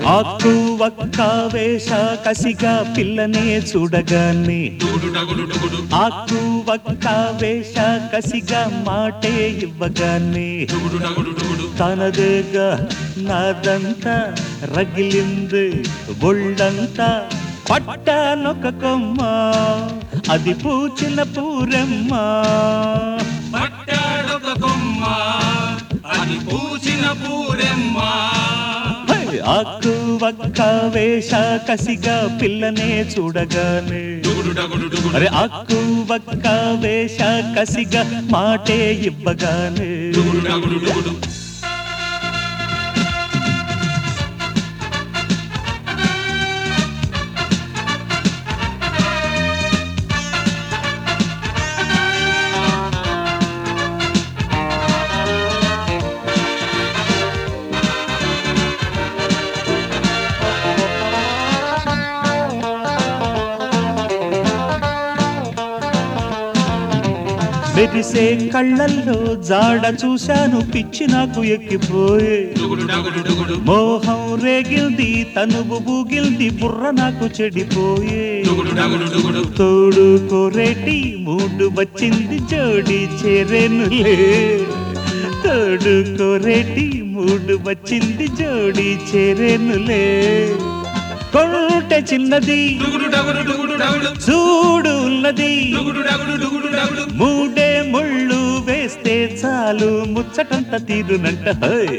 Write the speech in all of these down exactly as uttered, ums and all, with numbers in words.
ఆకు వక్క వేష కసిగా పిల్లనే చూడగానే ఆకు వక్క వేష కసిగా మాటే ఇవ్వగానే తనదేగా నాదంతా రగిలింది ఒళ్ళంతా పట్టానొక కొమ్మ అది పూచిన పూరమ్మ పట్టాడొక కొమ్మ అది పూచిన పూరమ్మ ఆకు వక్క వేష కసిగా పిల్లనే చూడగానే అరే ఆకు వక్క వేష కసిగా మాటే ఇవ్వగానే మెరిసే కళ్ళల్లో జాడ చూశాను పిచ్చి నాకు ఎక్కిపోయే మోహం రేగిల్ది తనువు బూగిల్ది బుర్ర నాకు చెడిపోయే తోడు కోరేటి మూడు వచ్చింది జోడి చేరేనులే తోడు కోరేటి మూడు వచ్చింది జోడి చేరేనులే కొంటె చిన్నది చూడు ఉన్నది మూడే ముళ్ళు వేస్తే చాలు ముచ్చటంత తీరునంట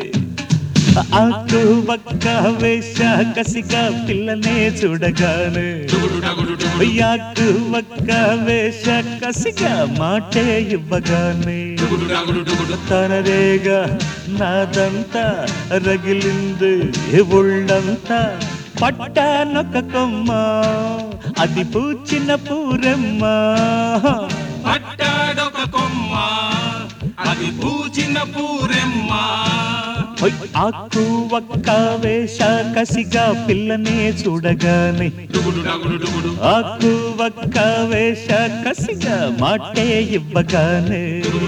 ఆకు వక్క వేష కసిగా పిల్లనే చూడగానే ఆకు వక్క వేష కసిగా మాటే ఇవ్వగానే తనదేగా నాదంతా రగిలింది ఒళ్ళంతా పట్టానొక కొమ్మ అది పూచిన పూరమ్మ పట్టాడొక కొమ్మ అది పూచిన పూరమ్మ ఆకు వక్క వేష కసిగా పిల్లనే చూడగానే ఆకు వక్క వేష కసిగా మాటే ఇవ్వగానే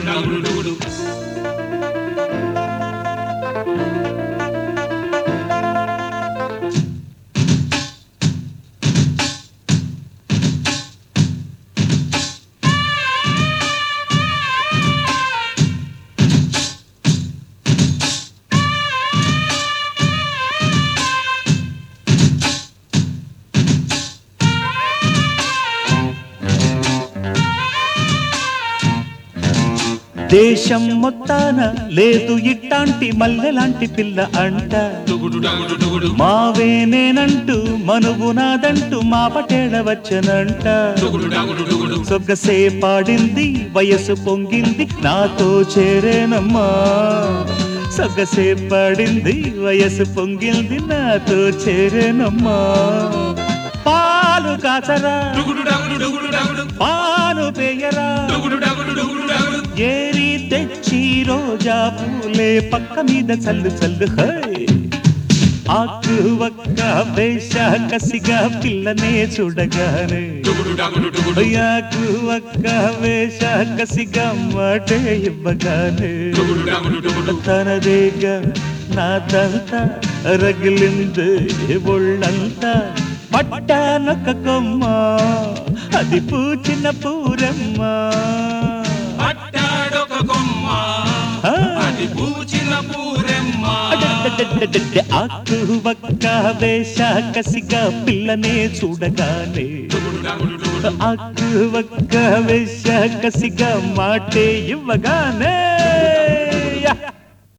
దేశం మొత్తాన లేదు ఇట్టాంటి మల్లెలాంటి పిల్ల అంట మావే నేనంటూ మనువు నాదంటూ మా పటేళ వచ్చనంట సొగ్గసే పాడింది వయసు పొంగింది నాతో చేరేనమ్మా సొగ్గసే పాడింది వయసు పొంగింది నాతో చేరేనమ్మా పాలు కాచరా పాలు పేయరా ఏరి తెచ్చి రోజా పూలే పక్క మీద చల్లు చల్లు హై ఆకు వక్క వేష కసిగా పిల్లనే చూడగానే ఆకు వక్క వేష కసిగా మాటే ఇవ్వగానే తనదేగా నాదంతా రగిలింది ఒళ్ళంతా పట్టానొక కొమ్మ అది పూచిన పూరమ్మ పట్టాడొక కొమ్మ అది పూచిన పూరమ్మ ఆకు వక్క వేష కసిగా పిల్లనే చూడగానే ఆకు వక్క వేష కసిగా మాటే ఇవ్వగానే